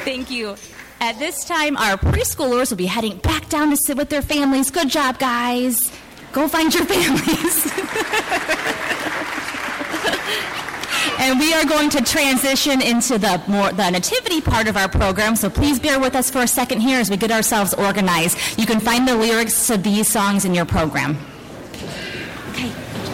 Thank you. At this time, our preschoolers will be heading back down to sit with their families. Good job, guys. Go find your families. And we are going to transition into the nativity part of our program, so please bear with us for a second here as we get ourselves organized. You can find the lyrics to these songs in your program. Okay.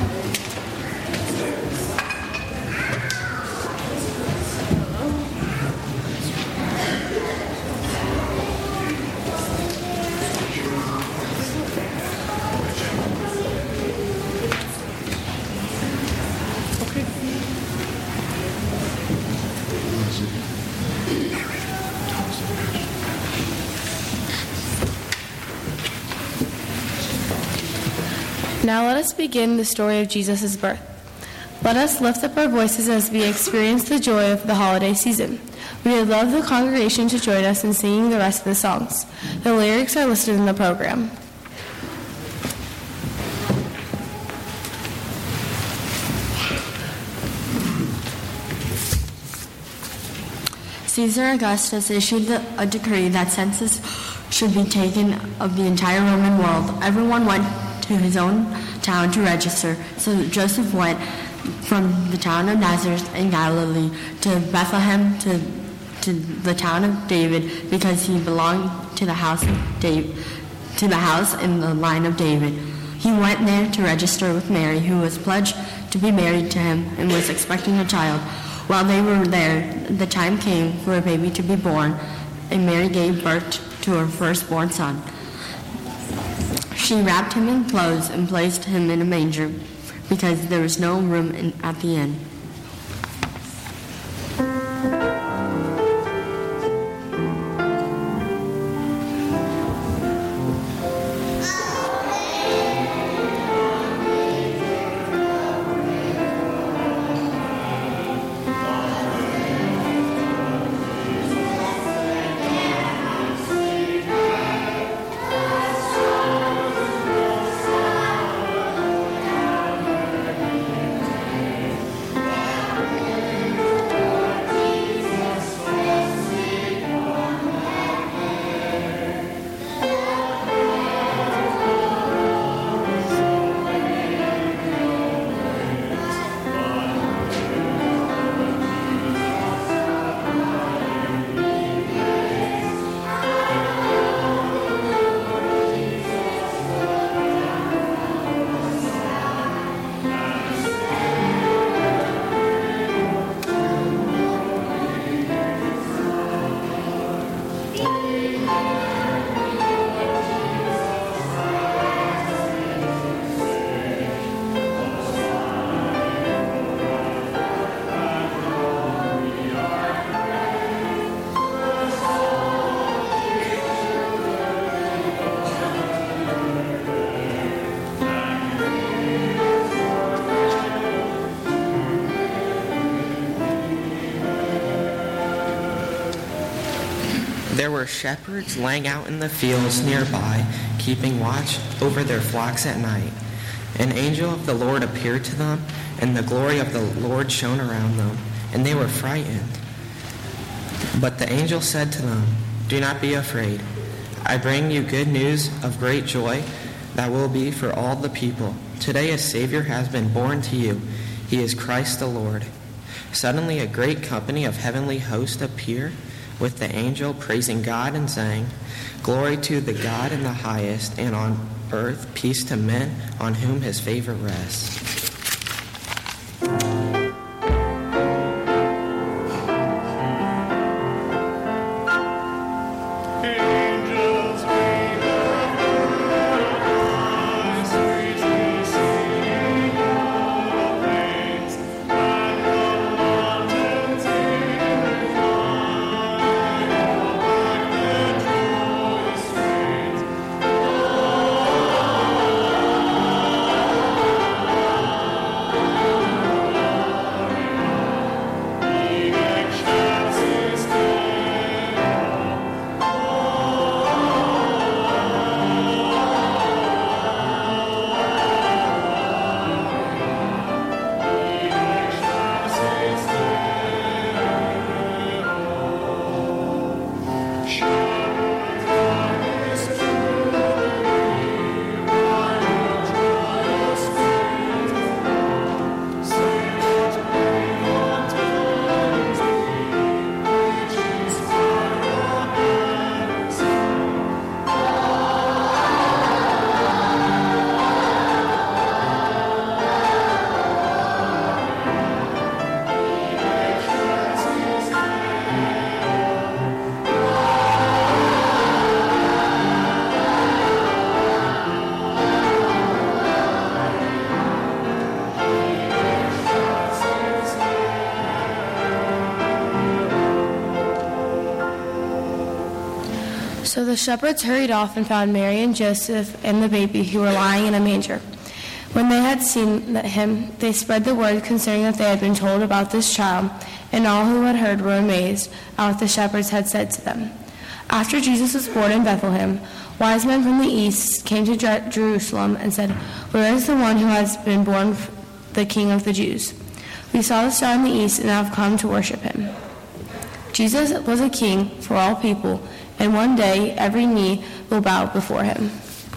Now let us begin the story of Jesus' birth. Let us lift up our voices as we experience the joy of the holiday season. We would love the congregation to join us in singing the rest of the songs. The lyrics are listed in the program. Caesar Augustus issued a decree that census should be taken of the entire Roman world. Everyone went to his own town to register. So Joseph went from the town of Nazareth in Galilee to Bethlehem to the town of David, because he belonged to the house of David, to the house in the line of David. He went there to register with Mary, who was pledged to be married to him and was expecting a child. While they were there, the time came for a baby to be born, and Mary gave birth to her firstborn son. She wrapped him in clothes and placed him in a manger, because there was no room at the inn. There were shepherds laying out in the fields nearby, keeping watch over their flocks at night. An angel of the Lord appeared to them, and the glory of the Lord shone around them, and they were frightened. But the angel said to them, "Do not be afraid. I bring you good news of great joy that will be for all the people. Today a Savior has been born to you. He is Christ the Lord." Suddenly a great company of heavenly hosts appeared with the angel, praising God and saying, "Glory to the God in the highest, and on earth peace to men on whom his favor rests." So the shepherds hurried off and found Mary and Joseph and the baby who were lying in a manger. When they had seen him, they spread the word concerning what they had been told about this child, and all who had heard were amazed at what the shepherds had said to them. After Jesus was born in Bethlehem, wise men from the east came to Jerusalem and said, "Where is the one who has been born the King of the Jews? We saw the star in the east and have come to worship him." Jesus was a king for all people, and one day every knee will bow before him.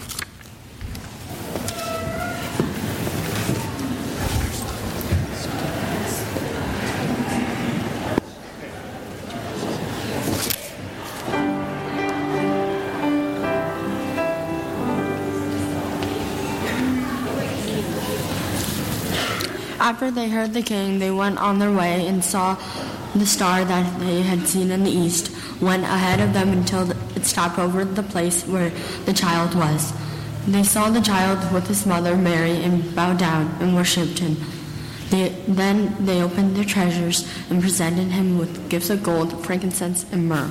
After they heard the king, they went on their way and saw the star that they had seen in the east, went ahead of them until it stopped over the place where the child was. They saw the child with his mother Mary and bowed down and worshipped him. Then they opened their treasures and presented him with gifts of gold, frankincense, and myrrh.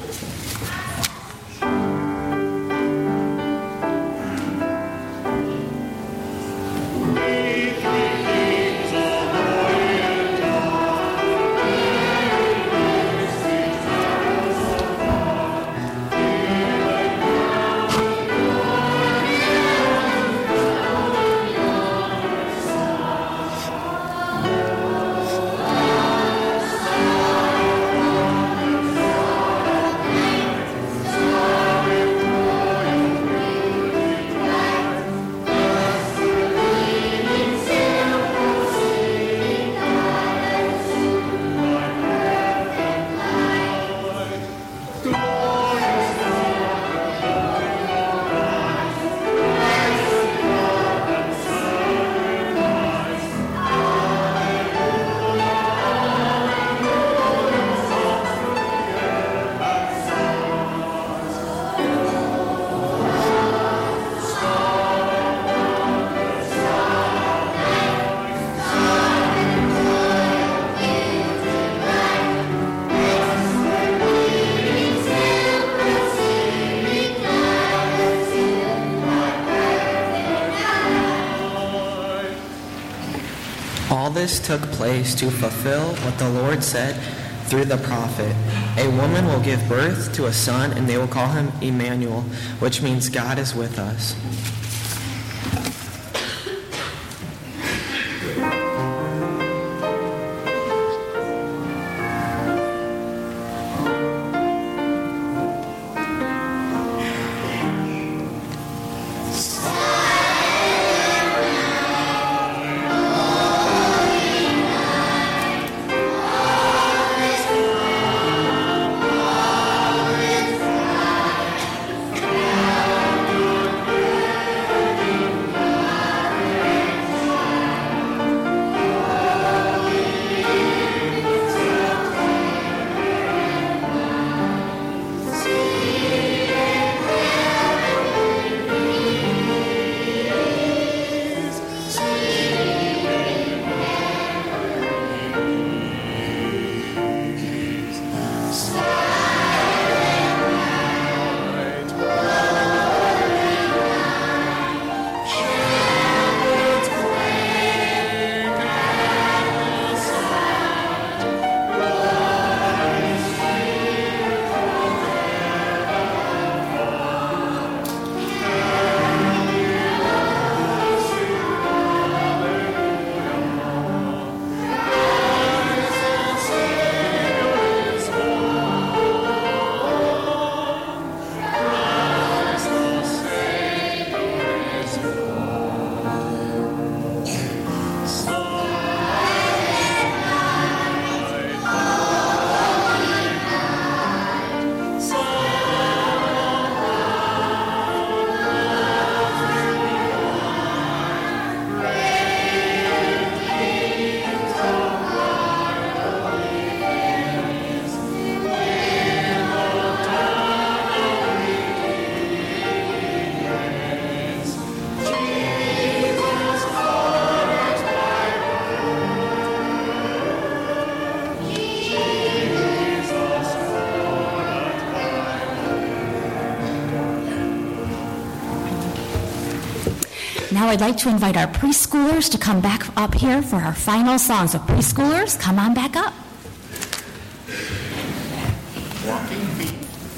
All this took place to fulfill what the Lord said through the prophet. A woman will give birth to a son, and they will call him Emmanuel, which means God is with us. now I'd like to invite our preschoolers to come back up here for our final song. So preschoolers, come on back up. Walking feet.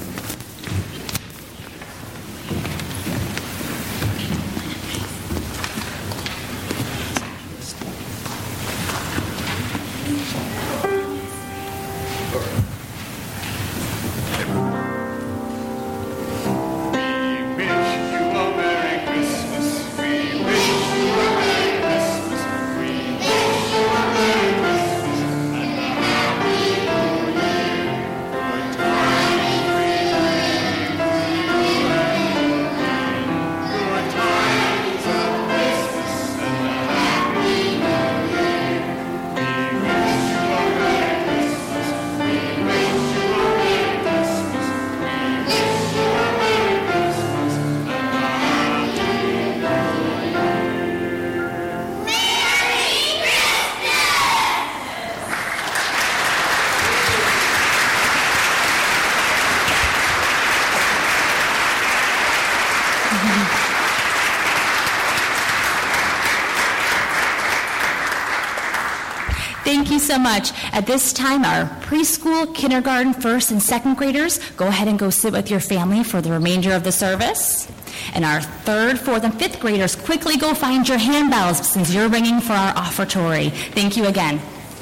Thank you so much. At this time, our preschool, kindergarten, first, and second graders, go ahead and go sit with your family for the remainder of the service. And our third, fourth, and fifth graders, quickly go find your handbells since you're ringing for our offertory. Thank you again.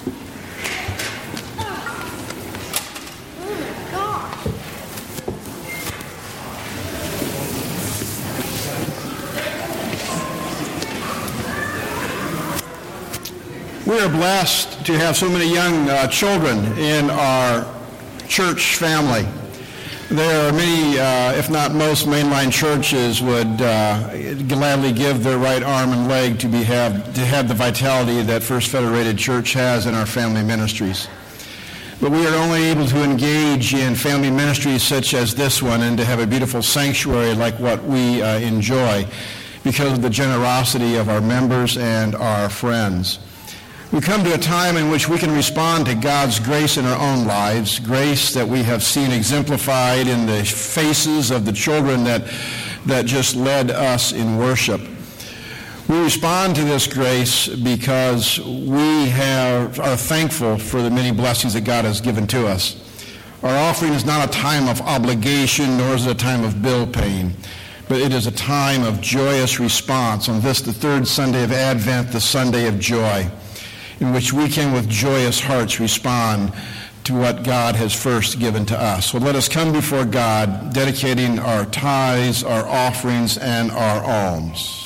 We are blessed to have so many young children in our church family. There are many, if not most, mainline churches would gladly give their right arm and leg to have the vitality that First Federated Church has in our family ministries. But we are only able to engage in family ministries such as this one and to have a beautiful sanctuary like what we enjoy because of the generosity of our members and our friends. We come to a time in which we can respond to God's grace in our own lives, grace that we have seen exemplified in the faces of the children that just led us in worship. We respond to this grace because we are thankful for the many blessings that God has given to us. Our offering is not a time of obligation, nor is it a time of bill paying, but it is a time of joyous response on this, the third Sunday of Advent, the Sunday of joy, in which we can with joyous hearts respond to what God has first given to us. So let us come before God, dedicating our tithes, our offerings, and our alms.